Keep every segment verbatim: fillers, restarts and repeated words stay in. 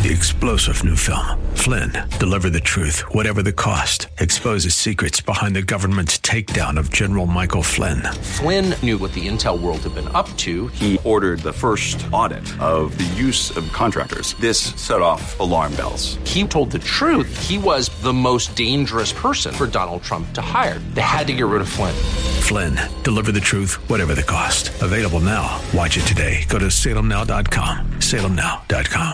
The explosive new film, Flynn, deliver the truth, whatever the cost, exposes secrets behind the government's takedown of General Michael Flynn. Flynn knew what the intel world had been up to. He ordered the first audit of the use of contractors. This set off alarm bells. He told the truth. He was the most dangerous person for Donald Trump to hire. They had to get rid of Flynn. Flynn, deliver the truth, whatever the cost. Available now. Watch it today. Go to salem now dot com. salem now dot com.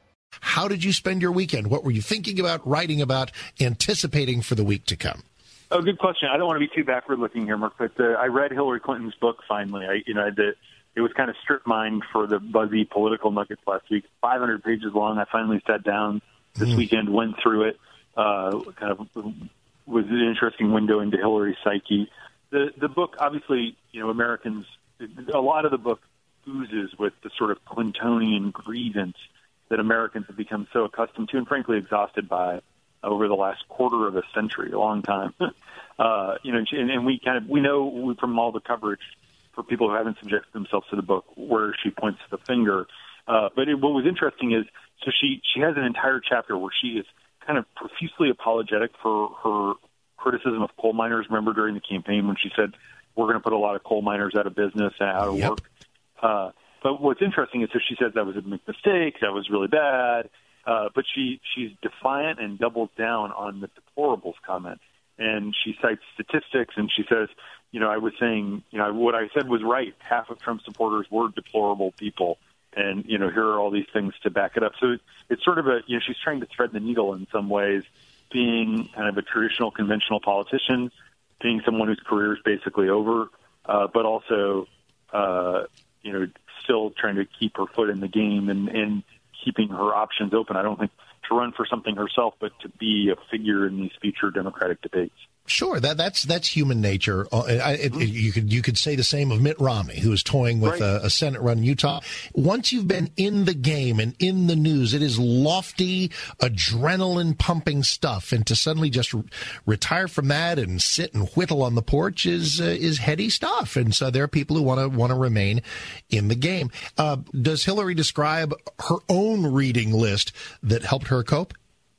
How did you spend your weekend? What were you thinking about, writing about, anticipating for the week to come? Oh, good question. I don't want to be too backward-looking here, Mark, but uh, I read Hillary Clinton's book finally. I, you know, the, it was kind of strip mined for the buzzy political nuggets last week. five hundred pages long. I finally sat down this mm. weekend, went through it. Uh, kind of was an interesting window into Hillary's psyche. The the book, obviously, you know, Americans. A lot of the book oozes with the sort of Clintonian grievance that Americans have become so accustomed to and frankly exhausted by over the last quarter of a century, a long time. uh, you know, and, and we kind of, we know from all the coverage for people who haven't subjected themselves to the book where she points the finger. Uh, but it, what was interesting is, so she, she has an entire chapter where she is kind of profusely apologetic for her criticism of coal miners. Remember during the campaign when she said, we're going to put a lot of coal miners out of business and out of yep. work. Uh, But what's interesting is that she says that was a big mistake, that was really bad, uh, but she, she's defiant and doubles down on the deplorables comment. And she cites statistics, and she says, you know, I was saying, you know, what I said was right. Half of Trump supporters were deplorable people, and, you know, here are all these things to back it up. So it's sort of a, you know, she's trying to thread the needle in some ways, being kind of a traditional, conventional politician, being someone whose career is basically over, uh, but also, uh, you know, still trying to keep her foot in the game and, and keeping her options open. I don't think to run for something herself, but to be a figure in these future Democratic debates. Sure, that that's that's human nature. Uh, I, it, it, you could you could say the same of Mitt Romney, who is toying with right. a, a Senate run in Utah. Once you've been in the game and in the news, it is lofty, adrenaline pumping stuff, and to suddenly just re- retire from that and sit and whittle on the porch is uh, is heady stuff. And so there are people who want to want to remain in the game. Uh, does Hillary describe her own reading list that helped her cope?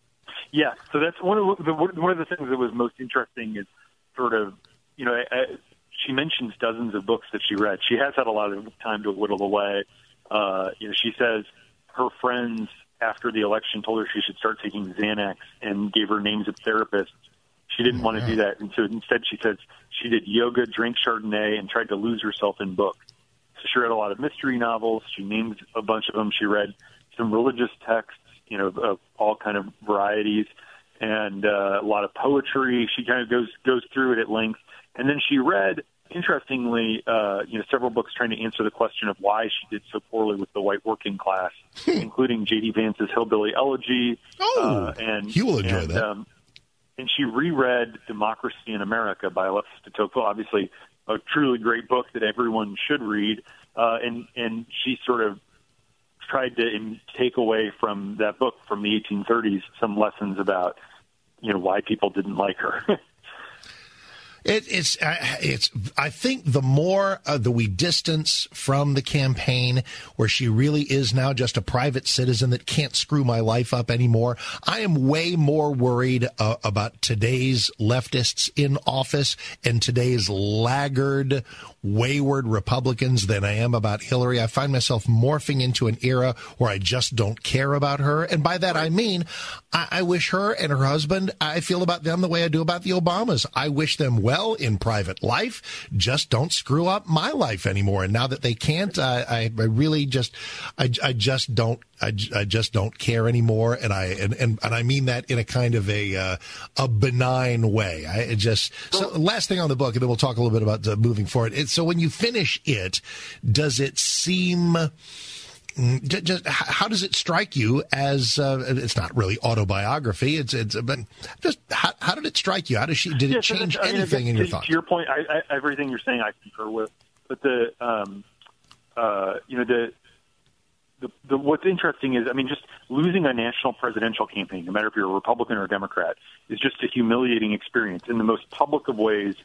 Yeah, so that's one of the one of the things that was most interesting is sort of, you know, I, she mentions dozens of books that she read. She has had a lot of time to whittle away. Uh, you know, she says her friends after the election told her she should start taking Xanax and gave her names of therapists. She didn't want to do that, and so instead she says she did yoga, drank Chardonnay, and tried to lose herself in books. So she read a lot of mystery novels. She named a bunch of them. She read some religious texts, you know, of all kind of varieties, and uh, a lot of poetry. She kind of goes goes through it at length. And then she read, interestingly, uh, you know, several books trying to answer the question of why she did so poorly with the white working class, including J D Vance's Hillbilly Elegy. Oh, uh, and you will enjoy and, that. Um, and she reread Democracy in America by Alexis de Tocqueville, obviously a truly great book that everyone should read. Uh, and, and she sort of tried to take away from that book from the eighteen thirties some lessons about, you know, why people didn't like her. It, it's, uh, it's. I think the more uh, that we distance from the campaign, where she really is now just a private citizen that can't screw my life up anymore, I am way more worried uh, about today's leftists in office and today's laggard, wayward Republicans than I am about Hillary. I find myself morphing into an era where I just don't care about her. And by that, I mean, I, I wish her and her husband, I feel about them the way I do about the Obamas. I wish them well in private life. Just don't screw up my life anymore. And now that they can't, I, I, I really just, I, I just don't, I, I just don't care anymore. And I, and, and, and I mean that in a kind of a, uh, a benign way. I it just, so last thing on the book, and then we'll talk a little bit about uh, moving forward. It's, so when you finish it, does it seem, just how does it strike you as uh, it's not really autobiography? It's it's but just how, how did it strike you? How does she did it yeah, change so anything I mean, in your to, thoughts? To your point, I, I, everything you're saying I concur with. But the um, uh, you know the, the the what's interesting is I mean just losing a national presidential campaign, no matter if you're a Republican or a Democrat, is just a humiliating experience. In the most public of ways,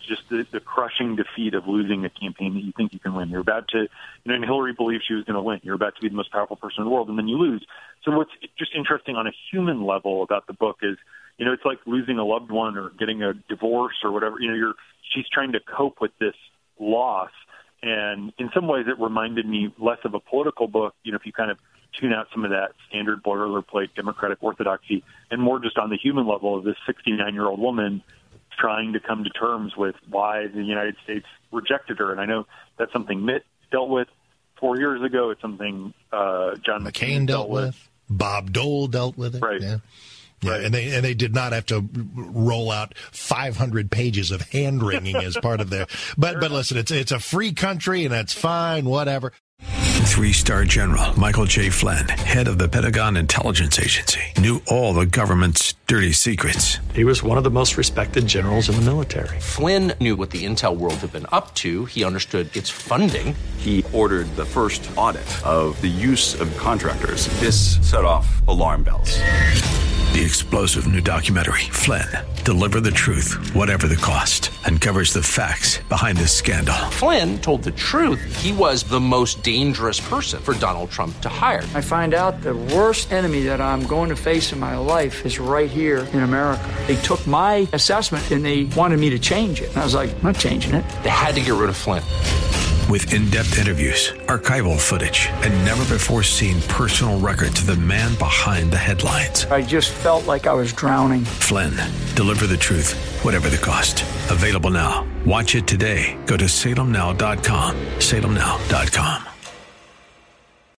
just the, the crushing defeat of losing a campaign that you think you can win. You're about to, you know, and Hillary believed she was going to win. You're about to be the most powerful person in the world, and then you lose. So what's just interesting on a human level about the book is, you know, it's like losing a loved one or getting a divorce or whatever. You know, you're she's trying to cope with this loss. And in some ways, it reminded me less of a political book, you know, if you kind of tune out some of that standard boilerplate Democratic orthodoxy, and more just on the human level of this sixty-nine-year-old woman trying to come to terms with why the United States rejected her. And I know that's something Mitt dealt with four years ago. It's something uh, John McCain, McCain dealt, dealt with. with. Bob Dole dealt with it. Right. Yeah. Yeah, Right. and they and they did not have to roll out five hundred pages of hand wringing as part of their. But but listen, it's it's a free country and that's fine. Whatever. Three-star General Michael J. Flynn, head of the Pentagon Intelligence Agency, knew all the government's dirty secrets. He was one of the most respected generals in the military. Flynn knew what the intel world had been up to. He understood its funding. He ordered the first audit of the use of contractors. This set off alarm bells. The explosive new documentary, Flynn, Deliver the Truth, Whatever the Cost, uncovers the facts behind this scandal. Flynn told the truth. He was the most dangerous person for Donald Trump to hire. I find out the worst enemy that I'm going to face in my life is right here in America. They took my assessment and they wanted me to change it. And I was like, I'm not changing it. They had to get rid of Flynn. With in-depth interviews, archival footage, and never-before-seen personal records of the man behind the headlines. I just felt like I was drowning. Flynn, Deliver the Truth, Whatever the Cost. Available now. Watch it today. Go to salem now dot com. salem now dot com.